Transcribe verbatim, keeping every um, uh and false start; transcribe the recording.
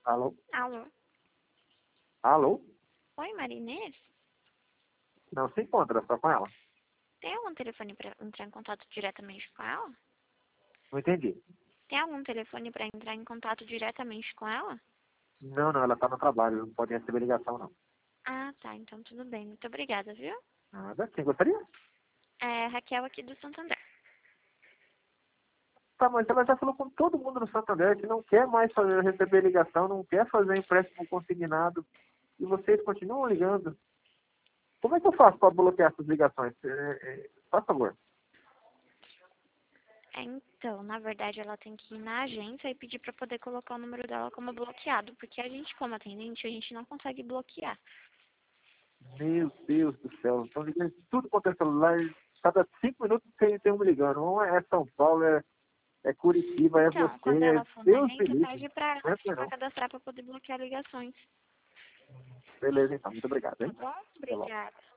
Alô? Alô? Alô? Oi, Marinês? Não se encontra, só com ela. Tem algum telefone para entrar em contato diretamente com ela? Não entendi. Tem algum telefone para entrar em contato diretamente com ela? Não, não, ela está no trabalho, não pode receber ligação, não. Ah, tá. Então tudo bem. Muito obrigada, viu? Nada, quem gostaria? É Raquel aqui do Santander. Tá, mas ela já falou com todo mundo no Santander que não quer mais fazer, receber ligação, não quer fazer empréstimo consignado. E vocês continuam ligando. Como é que eu faço para bloquear essas ligações? É, é, faz favor. É, então, na verdade, ela tem que ir na agência e pedir para poder colocar o número dela como bloqueado, porque a gente, como atendente, a gente não consegue bloquear. Meu Deus do céu, estão ligando de tudo quanto é celular. Cada cinco minutos tem, tem um me ligando. Um é São Paulo, é, é Curitiba, é Então, você, quando é ela for na Deus me agência, livre. pede para Não é pra não. cadastrar para poder bloquear ligações. Beleza, então. Muito obrigado, Tá hein? bom? Até logo. Obrigada.